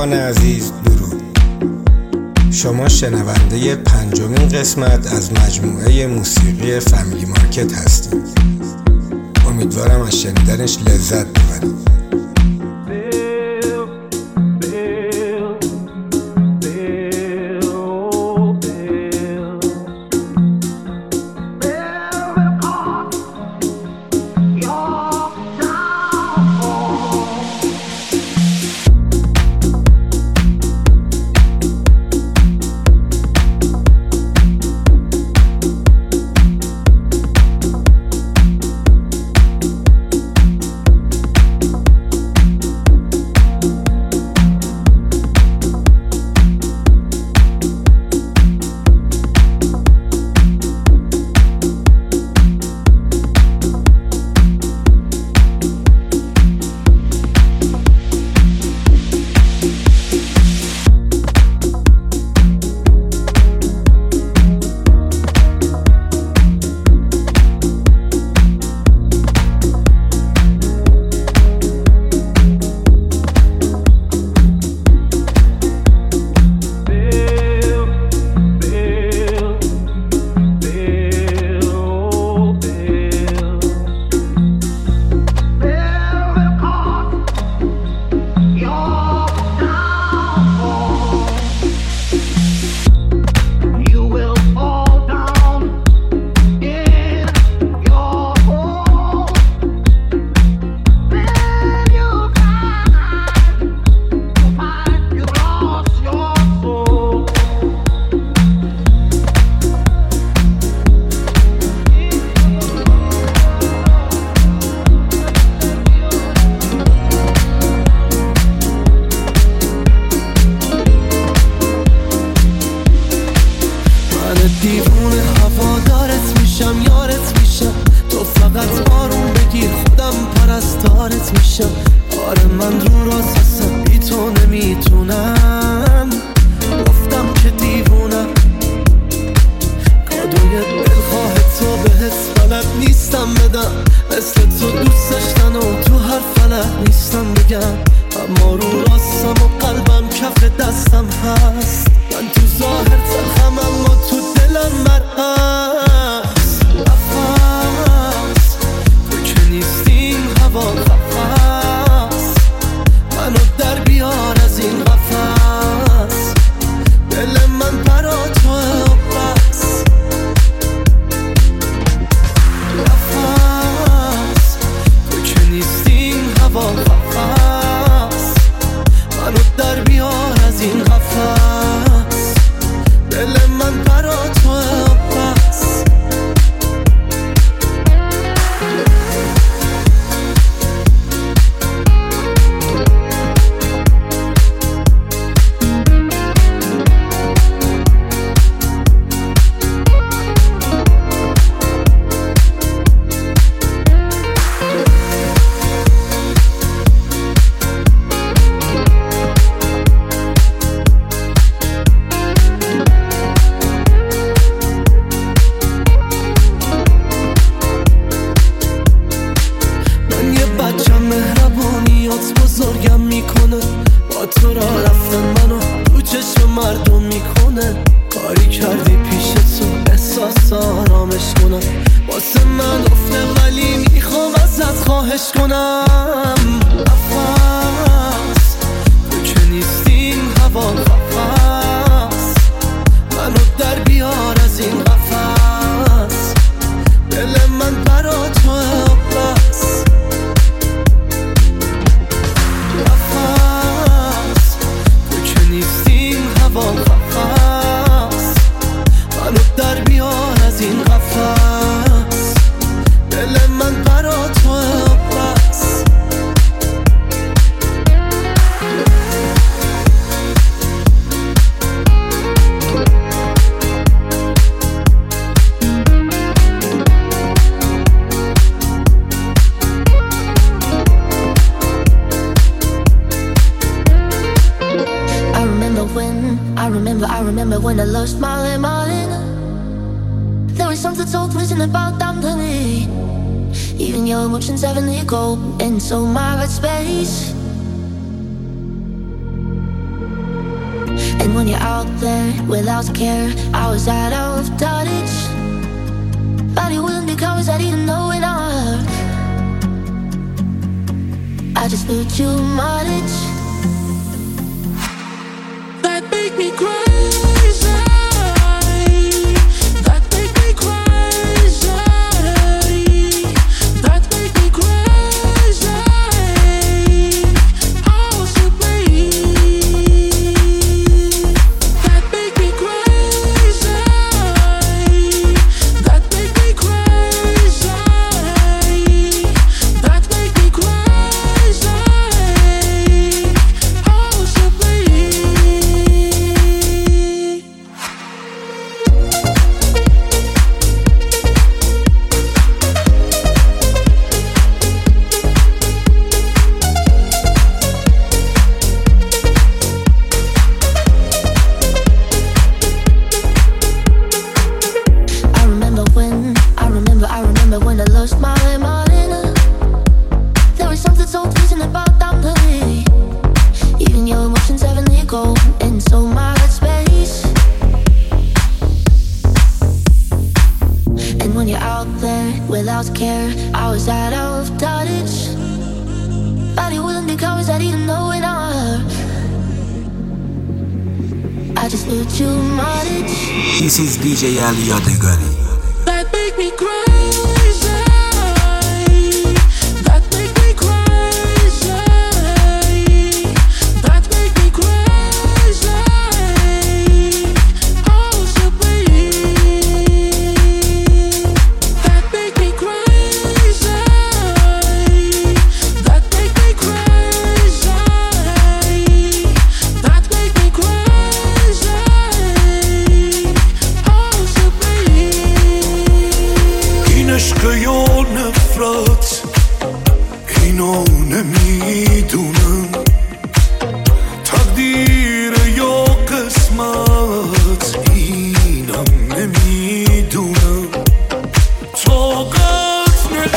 همراهان عزیز درود. شما شنونده 5مین قسمت از مجموعه موسیقی فامیلی مارکت هستید. امیدوارم از شنیدنش لذت ببرید. آره من رو راست هستم بی تو نمیتونم، گفتم که دیوونم، کادوی دلخواه تو بهت بلد نیستم بدم، مثل تو دوست داشتن و تو هر فلک نیستم بگم، اما رو راستم و قلبم کف دستم هست، من تو ظاهر تلخم اما تو دلم مرهست، نفس تو که نیستی این هوا قفص، منو در بیار از این قفص، دل من برا توه و بس، نفس تو که نیستی این هوا قفص، منو در بیار از این قفص، دل من برا توه و بس. بزرگم میکنه با تو را رفتن منو تو چشم مردم میکنه، کاری کردی پیش تو احساس آرامش کنم، واسه من گفته ولی میخوام ازت خواهش کنم، نفس تو که نیستی این هوا قفص، منو در بیار از این قفص، دل من برا توه و بس، نیستی این هوا قفص، منو در بیار از این قفص، دل من برا توه و بس. I remember when I lost my mind. There was something so twisted about Dante. Even your emotions have an echo into my red space. And when you're out there without care, I was out of touch. Body willing to come, I didn't know it all. I just feel too much. That make me crazy. That make me crazy. That make me crazy. Oh, so please. That make me crazy. That make me crazy. That make me crazy. Oh, so please. I remember when I lost my mind. There was something so twisted about that play. Even your emotions have an ego, and so my space. And when you're out there without care, I was out of touch. Body willing to come, I didn't know it all. I just feel too much. This is DJ Ali Yadegari. That make me crazy. That make me crazy. That make me crazy. Oh, so please. That make me crazy. That make me crazy. That make me crazy. Oh, so please. این عشق یا نفرت اینو نمیدونم، تقدیر یا قسمت اینم نمیدونم، طاقت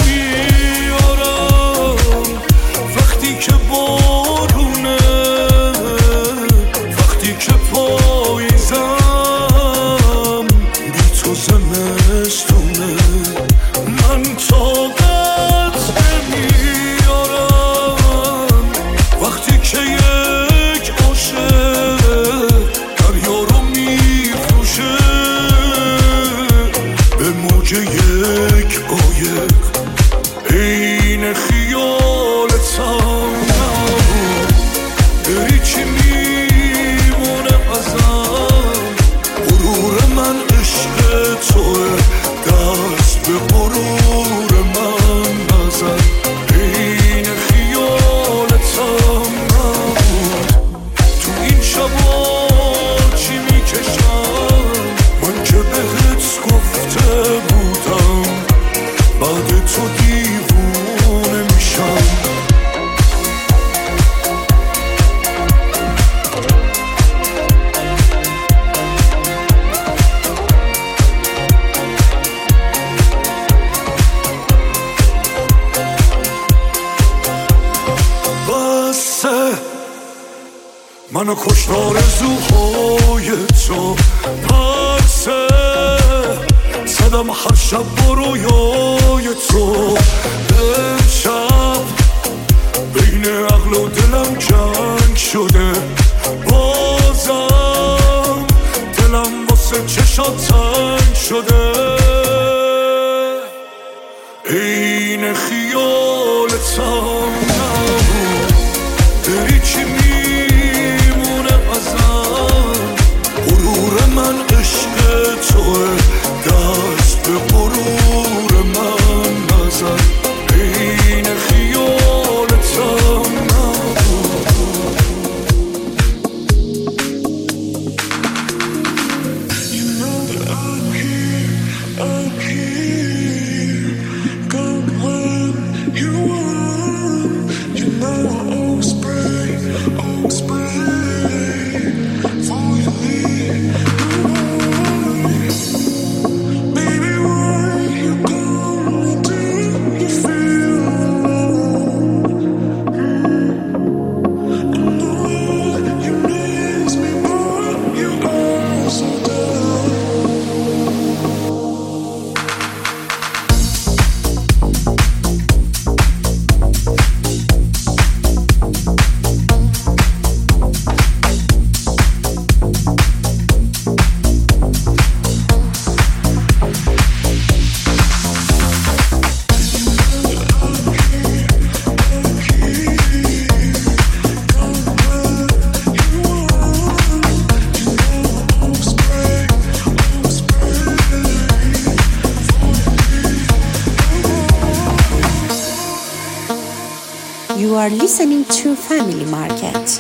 نمیارم وقتی که بارونه، وقتی که پاییزم بی تو زمستونه، من طاقت نمیارم وقتی که یک عاشق دریا رو میفروشه به موج یک قایق. این خیالتم نبود، بری چی میمونه ازم، غرور من عشق توه، دست به غرور من نزن. این خیالتم نبود، تو این شبا چی میکشم، من که بهت گفته بودم بعد تو دیوونه میشم. منو کشت آرزوهای تو پرسه، زدم هر شب با رویای تو، امشب بین عقل و دلم جنگ شده، بازم دلم واسه چشات تنگ شده. این خیالتم نبود، بری چی میمونه ازم، غرور من عشق توه، دست به غرور من نزن. این خیالتم نبود. You know that I'm here You are listening to Family Market.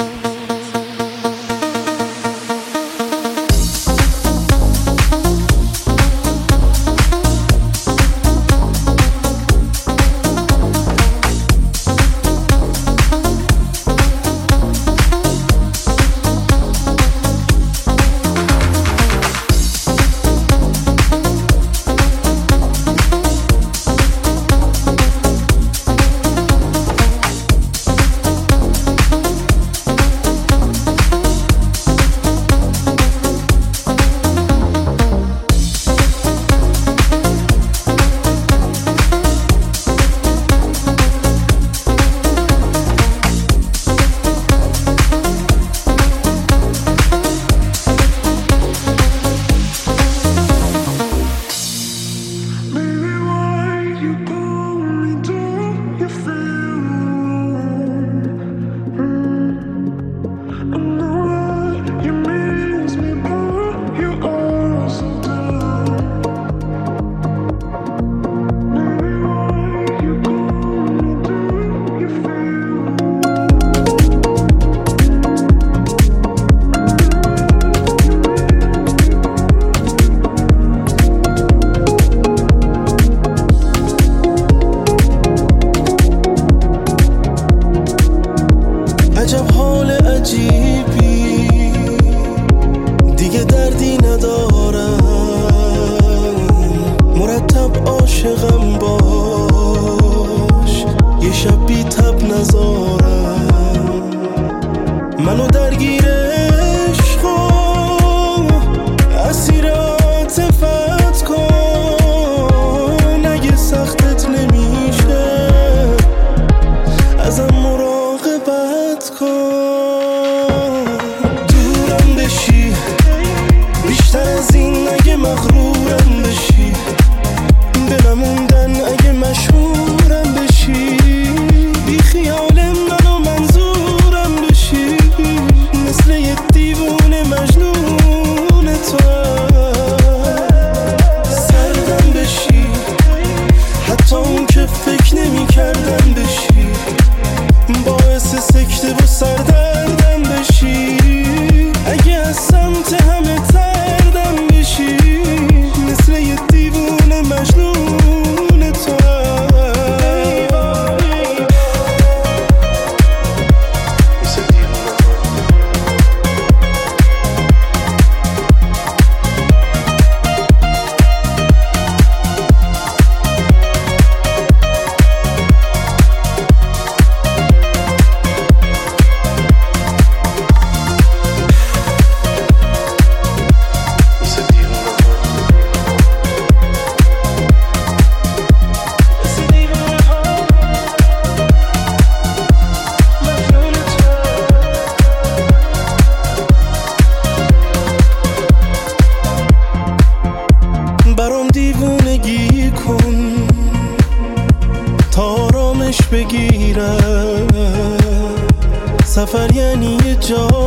سفر یعنی یه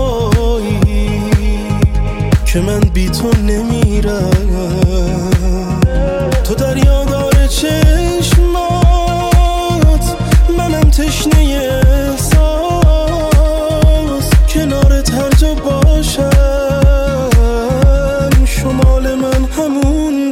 جایی که من بی تو نمیرم. تو دریا داره چشمات، منم تشنه احساس، کنارت هر جا باشم شمال من همون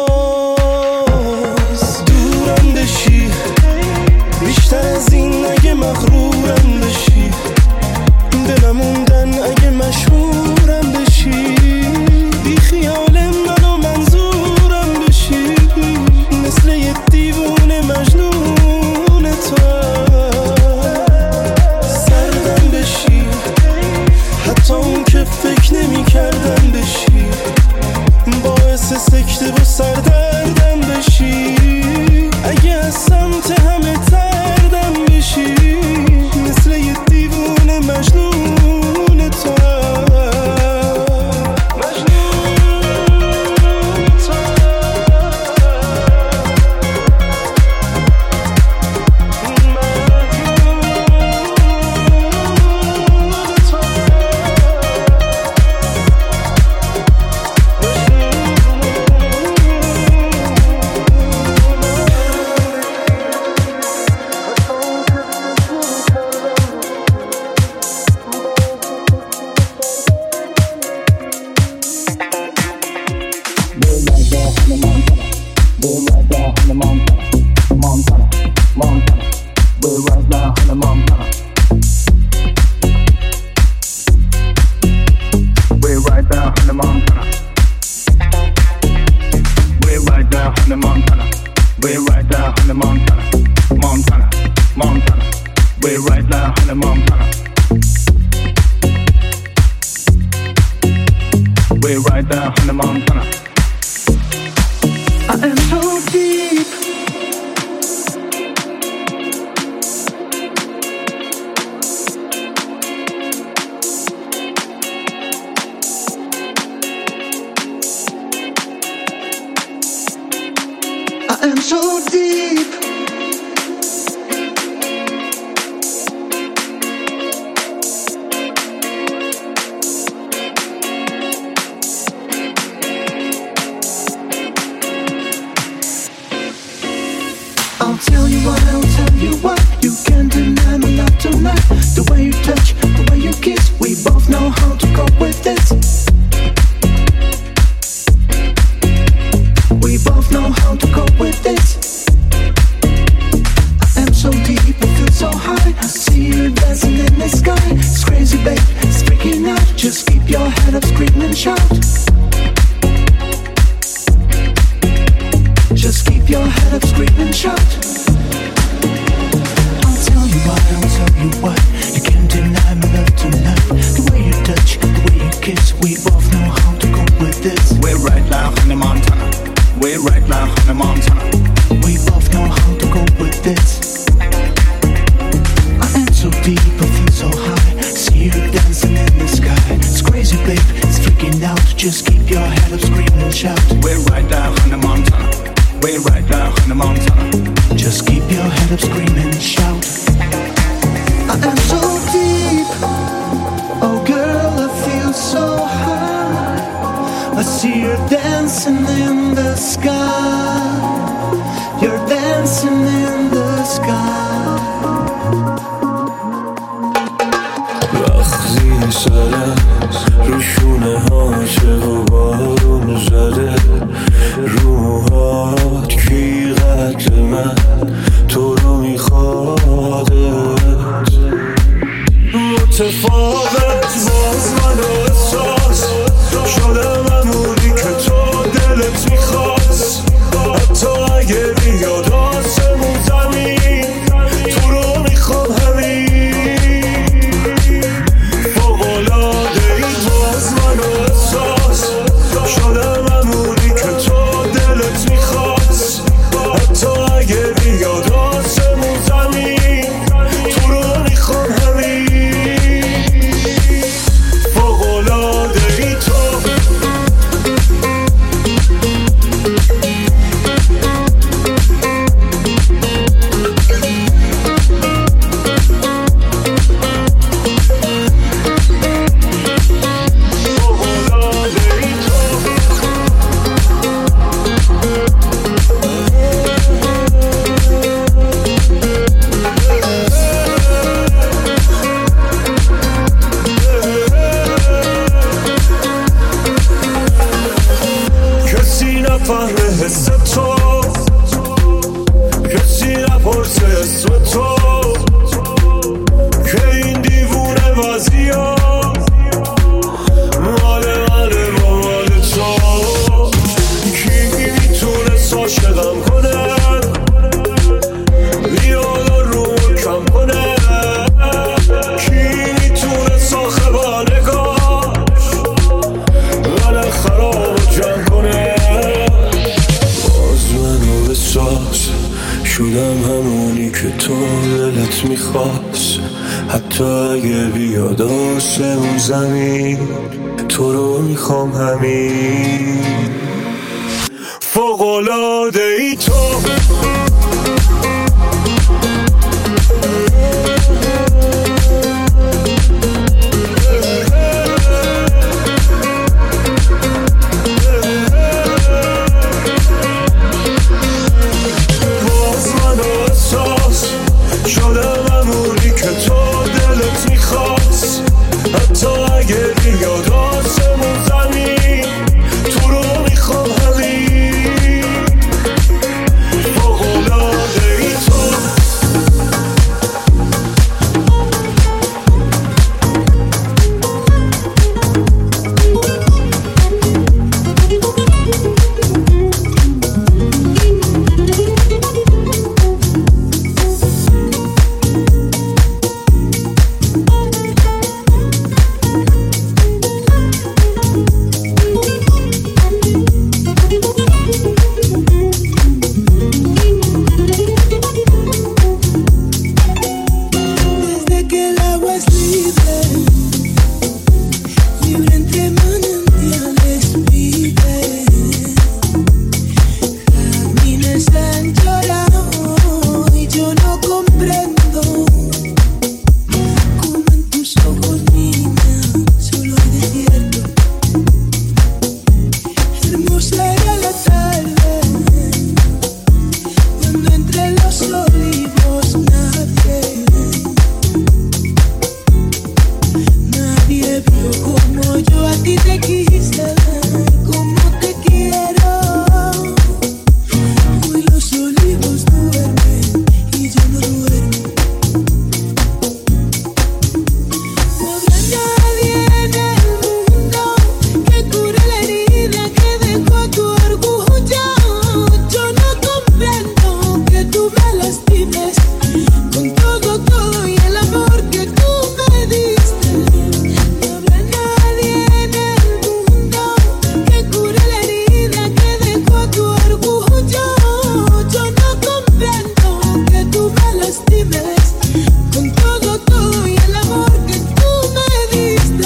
جاست. دورم بشی بیشتر از این اگه مغرورم بشی، دلم موندن اگه مشهورم بشی، بی خیال منو منظورم بشی، مثل یه دیوونه مجنون تو سردم بشی، حتی اون که فکر نمی کردم بشی، باعث سکته و سردردم بشی، اگه از سمت همه تردم بشی، We're right now in the Montana. We're right now in the Montana. We're right now in the Montana. We're right now in the Montana. Montana, Montana. We're right now in the Montana. We're right now in the Montana. I am so deep. I am so deep. I'll tell you what, I'll tell you what. You can't deny my love tonight. The way you touch, the way you kiss, we both know how to cope with this. We both know how to cope with this. I am so deep, I feel so high. I see you dancing in the sky. It's crazy, babe, it's freaking out. Just keep your head up, scream and shout. Just keep your head up, scream and shout. I'll tell you what, I'll tell you what. You can't deny my love tonight. The way you touch, the way you kiss, we both know how to cope with this. We're right now in the Montana. We're right now in the Montana. We both know how to cope with this. I am so deep, I feel so high. See you dancing in the sky. It's crazy, babe, it's freaking out. Just keep your head up, scream and shout. We're right now in the Montana. We're right now in the Montana. Just keep your head up, scream and shout. I am so deep. Oh girl, I feel so high. I see you dancing in the sky. You're dancing in the sky. وقتی سرم روشونه ها چه و بارون زده روحات کی قد من تو رو میخوادت متفاوت باز من و احساس شدم امونی که تو دلت میخواست حتی اگه بیاد آسمون زمین تو رو میخوام همین فوق‌العاده ای باز من و احساس شدم امونی که تو دلت میخواست حتی اگه بیاد آسمون زمین تو رو میخوام همین فوق‌العاده ای تو نفهمه حس تو کسی نپرسه اسم تو که این دیوونه بازی ها مال منه با مال تو کی میتونه عاشقم کنه بیاد رو کم کنه کی میتونه صاحب نگاش من خراب جمع کنه شدم همونی که تو دلت میخواست حتی اگه بیاد آسمون زمین تو رو میخوام همین فوق‌العاده ای تو lastimes, con todo, todo y el amor que tú me diste.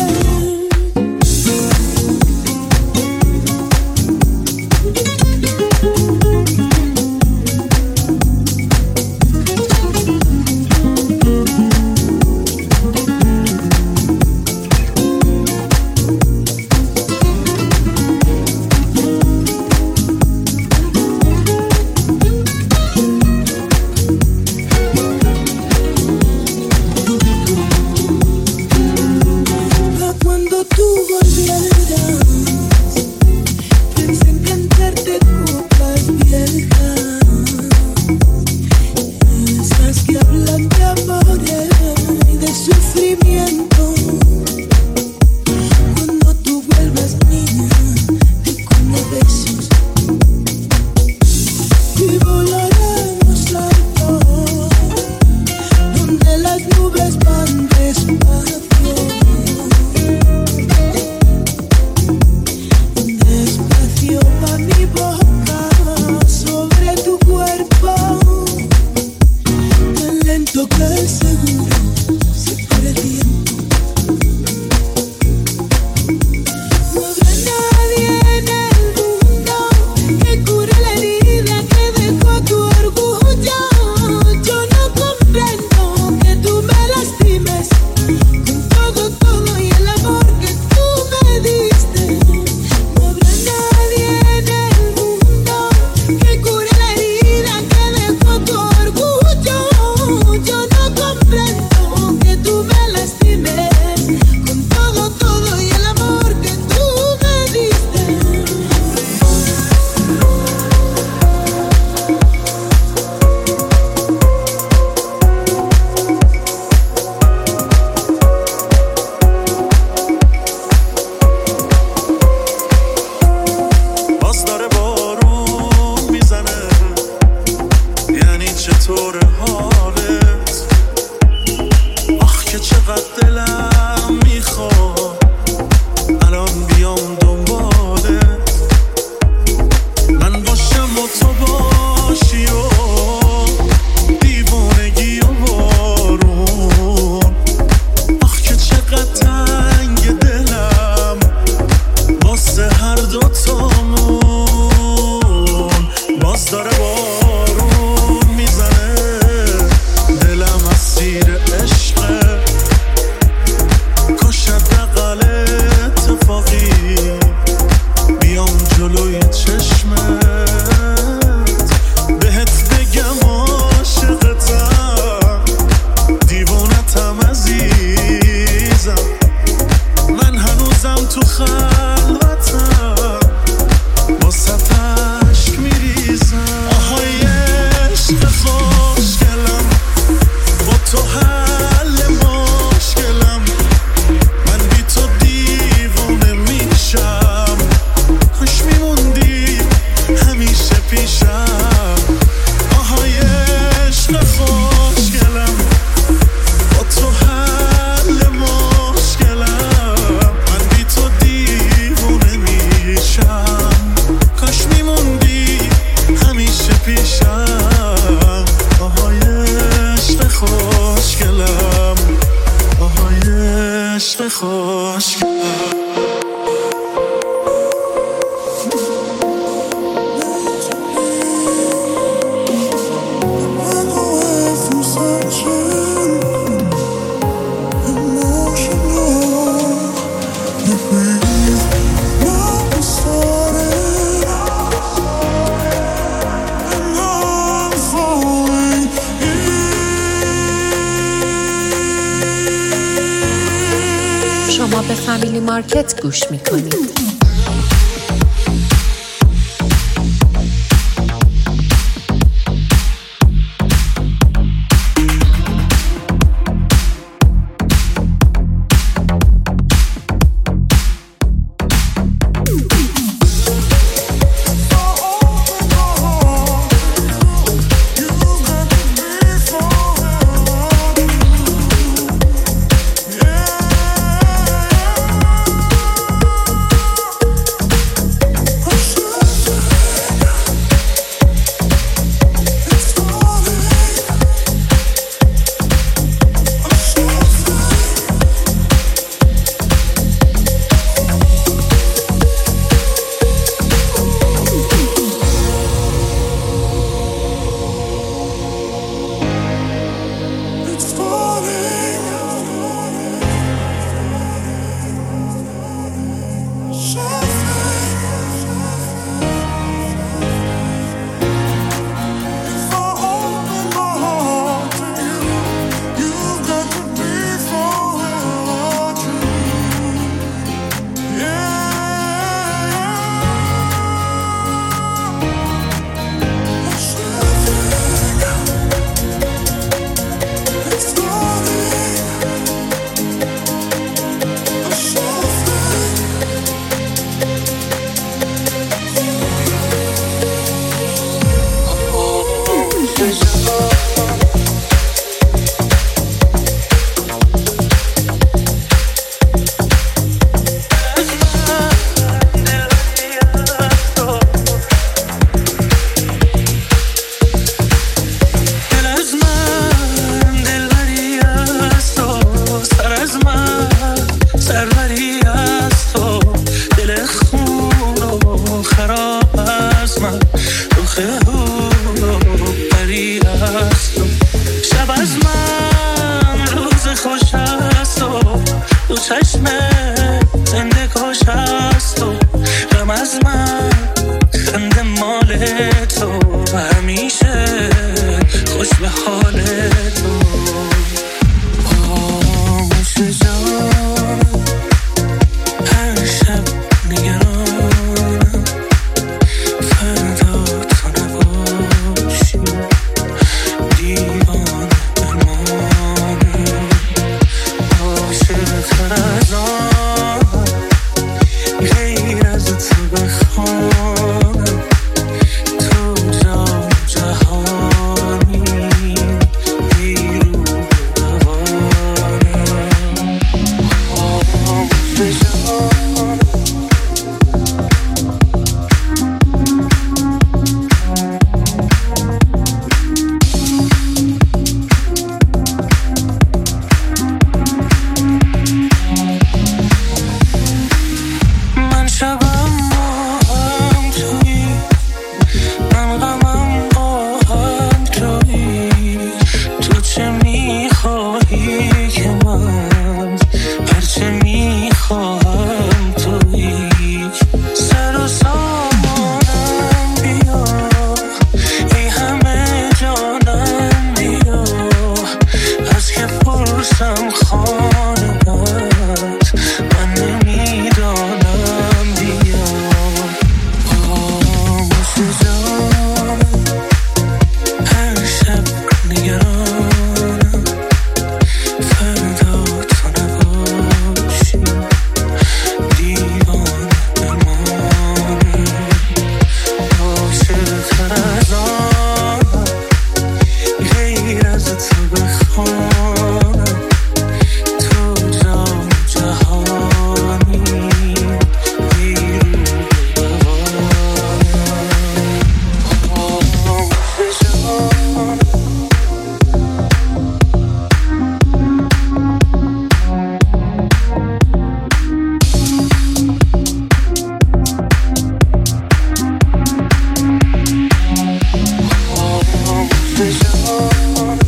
شما به فامیلی مارکت گوش میکنید. چشمه زنده کاش هست و غم از من خنده مال تو و همیشه خوش به حال تو خاموش جان هر شب نگرانم فردا تو نباشی دیوان بمانم عاشق‌تر از آن غیر از تو بخوانم تو جان جهانی بیرون دوانم خاموش جان من شبم با هم تویی من غمم با هم تویی تو چه میخواهی که من هرچه میخواهم تویی سر و سامانم بیا ای همه جانم بیا از که پرسم خانه‌ات من نمیدانم بیا خاموش جان هر شب نگرانم فردا تو نباشی دیوان بمانم عاشق‌تر از آن غیر از تو بخوانم تو جان جهانی بیرون دوانم خاموش جان خاموش جان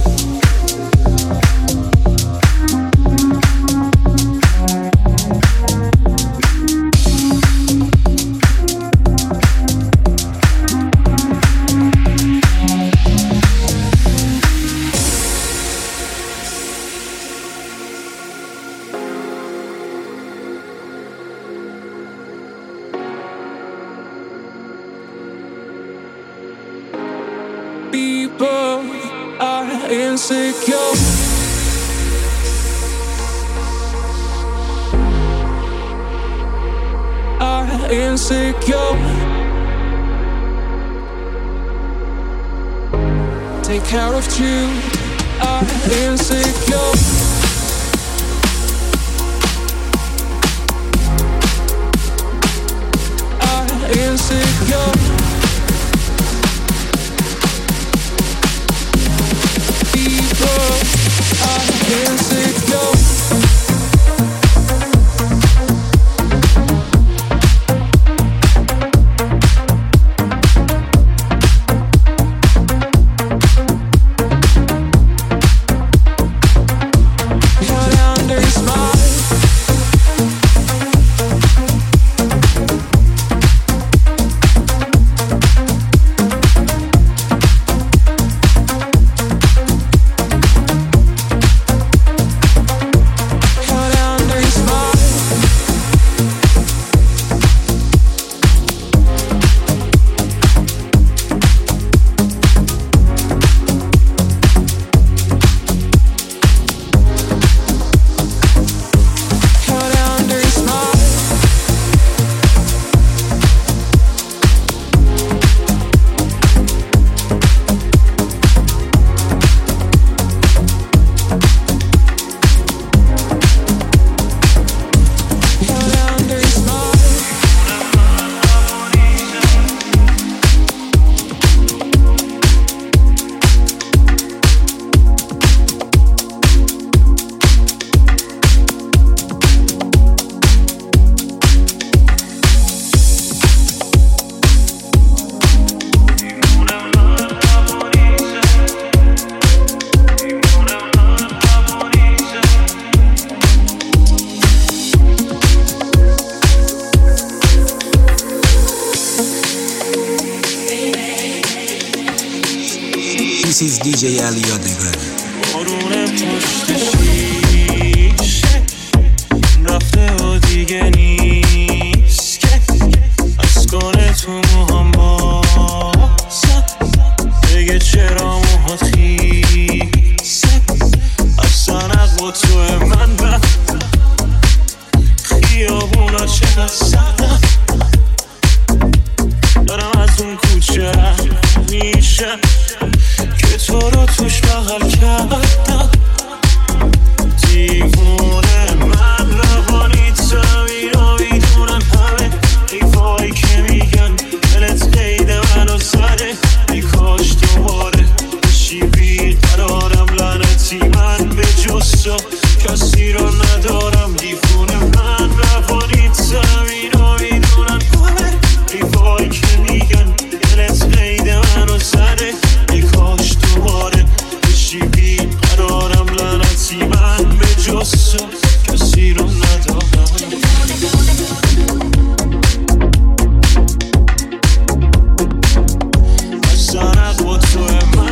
People are insecure. Are insecure. Take care of you. Are insecure. Are insecure. People are insecure. دیجی علی یادگاری. بارون پشت شیشه رفته و دیگه نیست که از کنه تو موهام باسم بگه چرا موهات خیسه اصلا عقل تو من به خیابونا چقدر سردم دارم از اون کوچه میشه که تو رو توش بغل کردم دیوونه من روانی تمین و میدونن همه ایفایی که میگن دلت قید منو زده ای کاش دوباره بشی بیقرارم لعنتی من به جز تو کسی رو ندارم دیوونه من روانی تمین و میدونن همه ایفایی که میگن دلت قید منو زده ای کاش دوباره بشی بیقرارم لعنتی من به جز تو کسی رو ندارم اصلا عقل تو من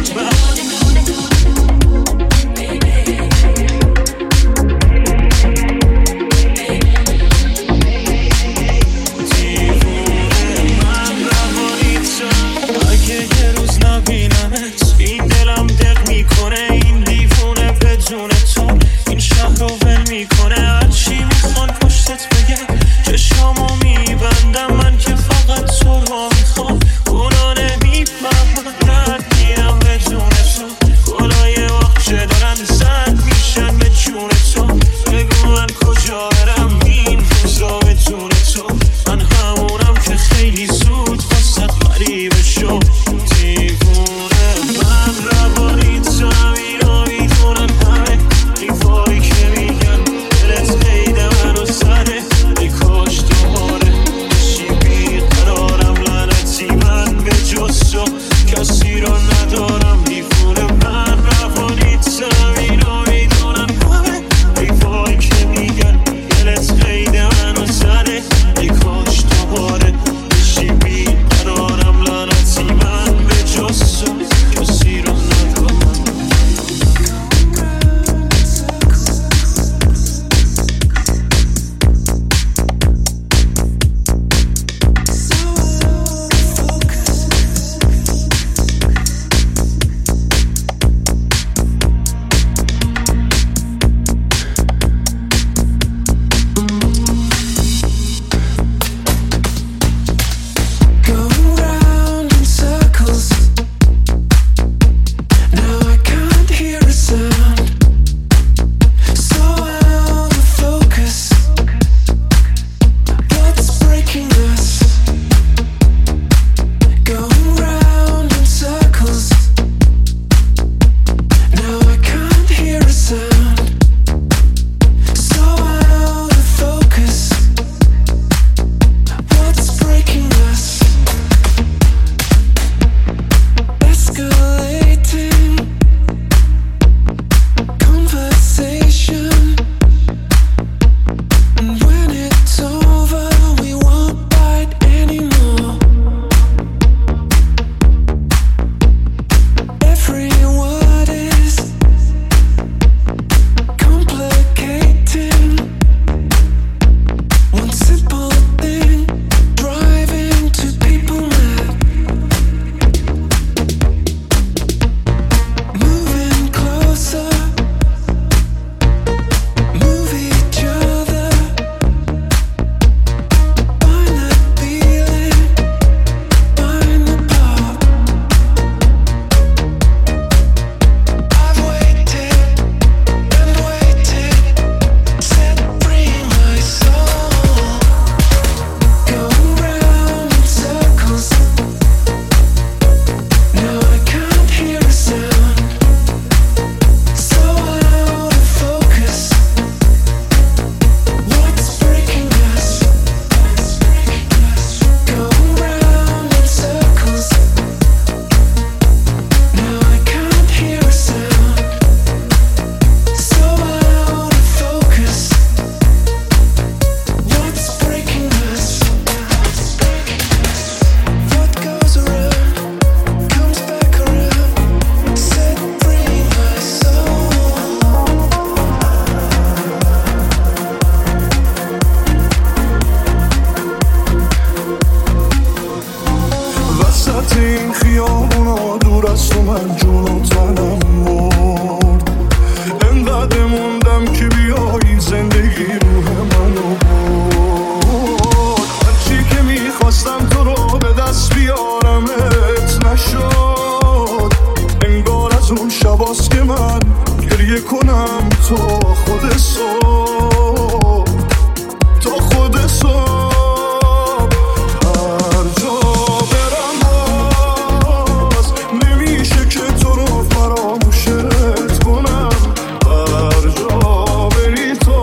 تو خود صبح تا خود صبح هر جا برم باز نمیشه که تو رو فراموشت کنم هر جا بری تو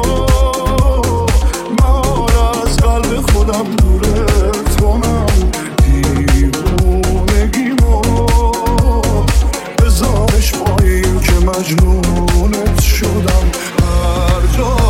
من از قلب خودم دورت کنم دیوونگیمو بزارش با این که مجنونت شدم هر جا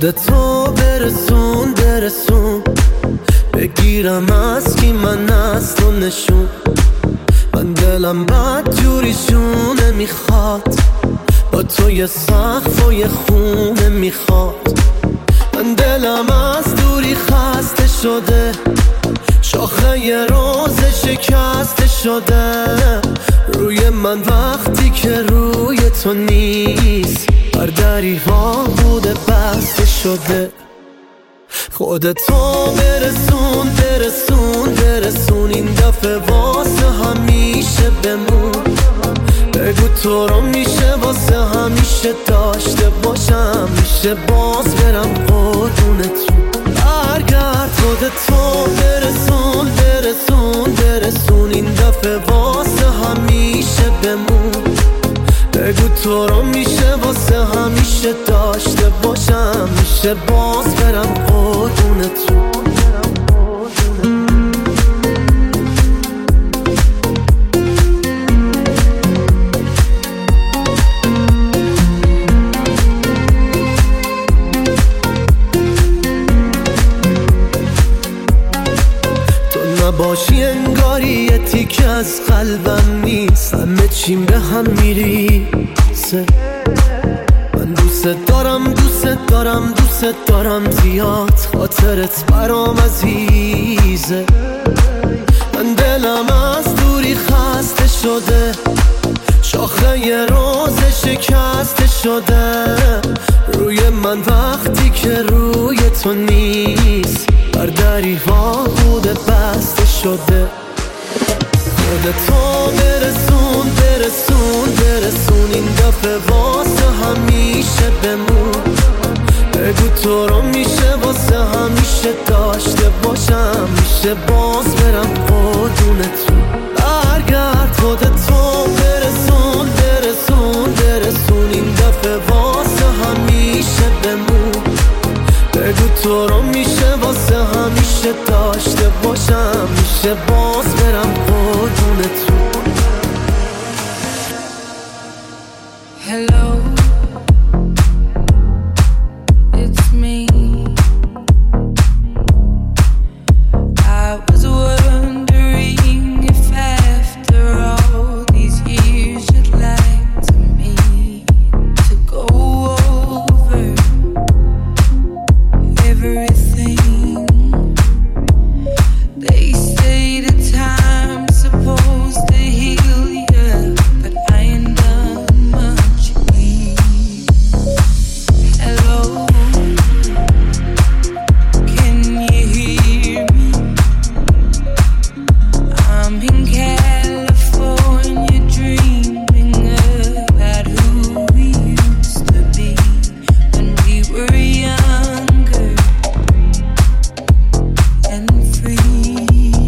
خودتو برسون بگیرم از کی من از تو نشون. من دلم بد جوریشونه میخواد، با تو یه سقف و یه خونه میخواد. من دلم از دوری خسته شده، شاخه یه روز شکسته شده. روی من وقتی که روی تو نیست، بر دریها بوده بسته شده. خودتو برسون این دفعه واسه همیشه بمون. بگو تو رو میشه واسه همیشه داشته باشم، میشه باز برم قربونتون. برگرد خودتو برسون این دفعه واسه همیشه بمون. بگو تو رو میشه واسه همیشه داشته باشم، میشه باز برم قربونتون. نباشی انگاری یه تیکه از قلبم نیست، همه چیم به هم میریزه. من دوست دارم زیاد، خاطرت برام عزیزه. من دلم از دوری خسته شده، شاخه یه روز شکسته شده. روی من وقتی که روی تو نیست، بر دریها بوده بسته شده. خودتو برسون این دفعه واسه همیشه بمون. بگو تو رو میشه واسه همیشه داشته باشم، میشه باز برم قربونتون. برگرد خودتو برسون این دفعه واسه همیشه بمون. بگو تو رو میشه واسه همیشه داشته باشم، میشه باز برم قربونتون. Hello, it's me. I was wondering if after all these years you'd like to me to go over everything. They say the time's supposed to heal you, but I ain't done much. Hello, can you hear me? I'm in California dreaming about who we used to be when we were younger and free.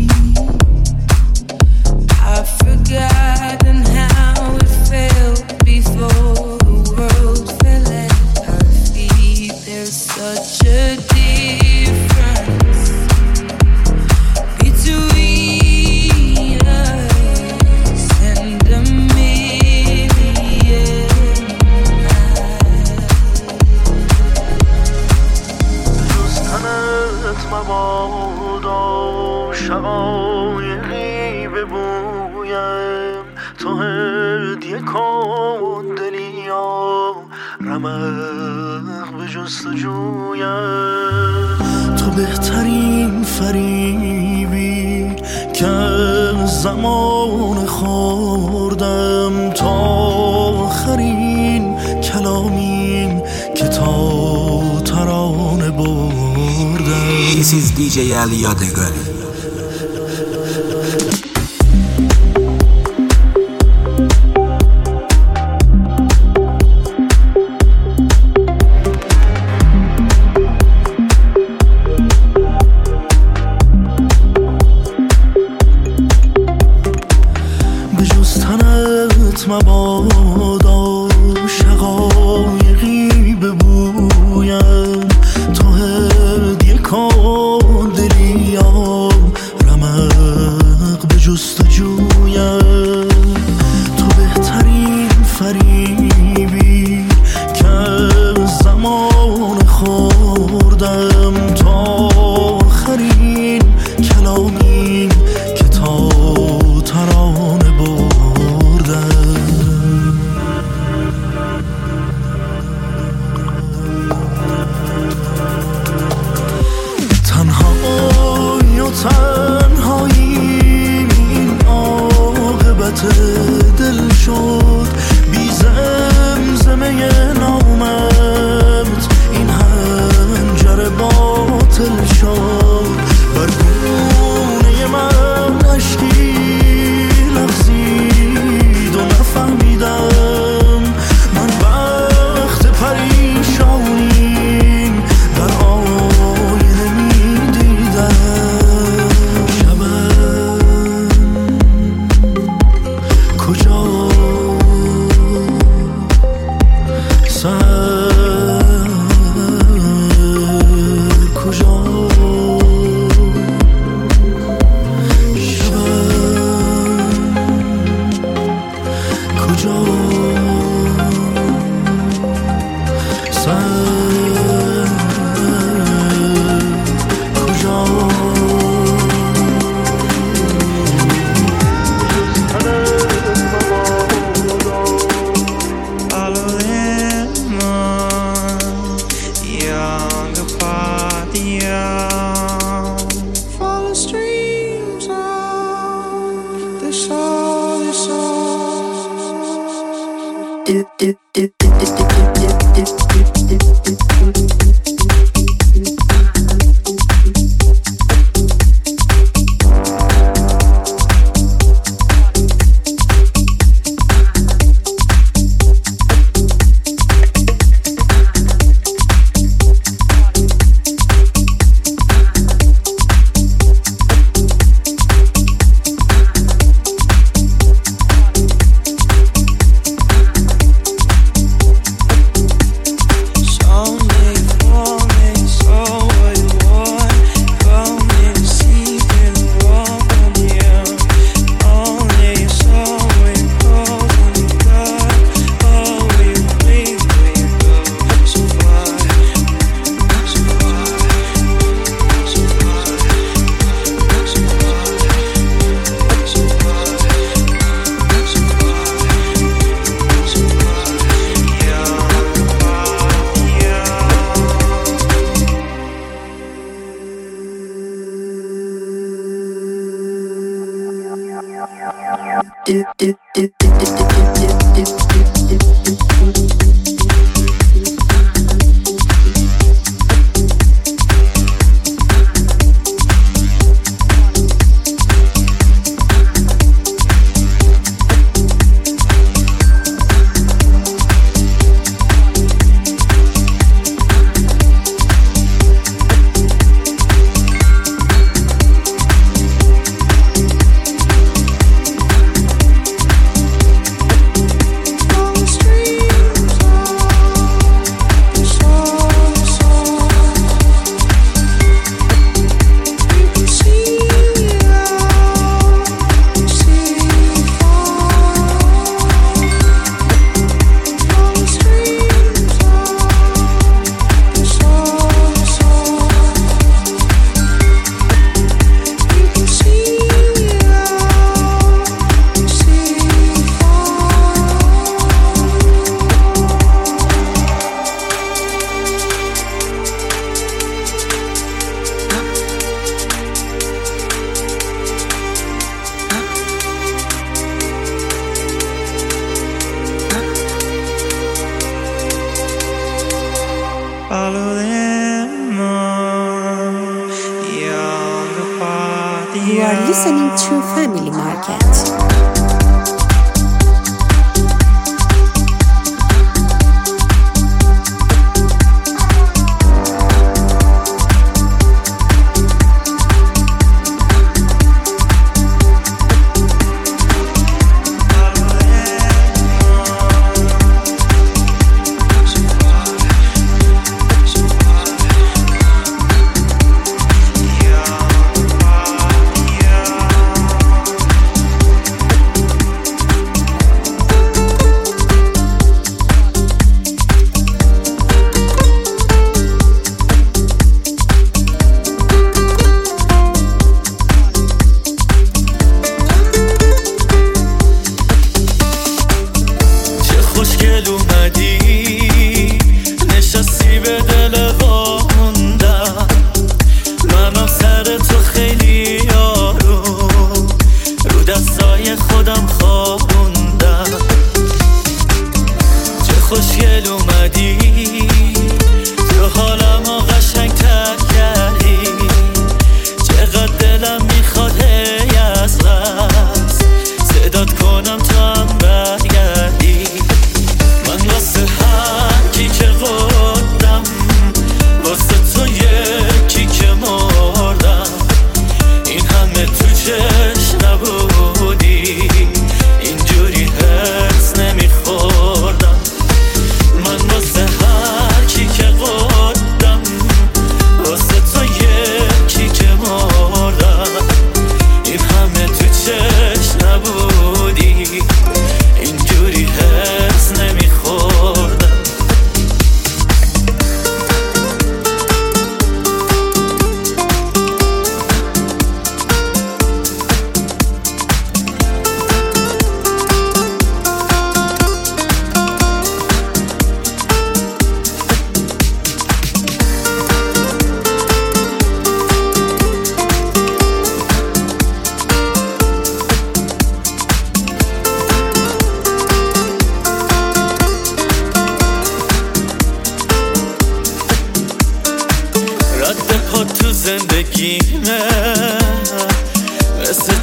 I've forgotten how it felt before the world fell at our feet. There's such a difference between us and a million جز تنت مبادا شقایقی ببویم. تو هدیه کن دلیا رمق به جستجویم. تو بهترین فریبی که از زمان خوردم، تا آخرین کلامیم که تا ترانه بردم. This is DJ علی یادگاری. به جز تنت مبادا شقایقی ببویم. تو هدیه کن دلیا رمق به جستجویم. تو بهترین فریبی که از زمان خود You are listening to Family Market.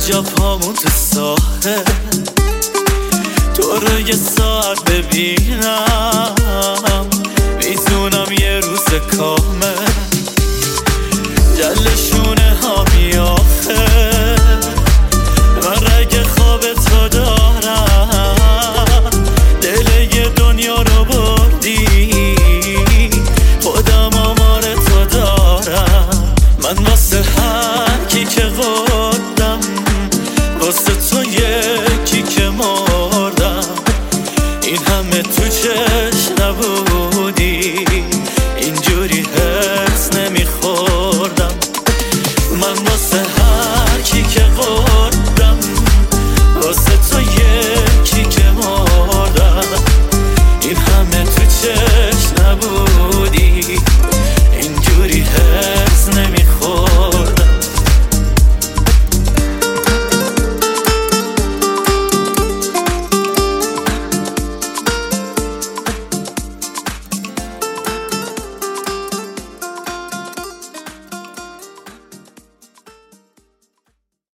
جا پامون تو ساحل تو رو یه ساعت ببینم میتونم یه روز کامل جلشونه ها میاخه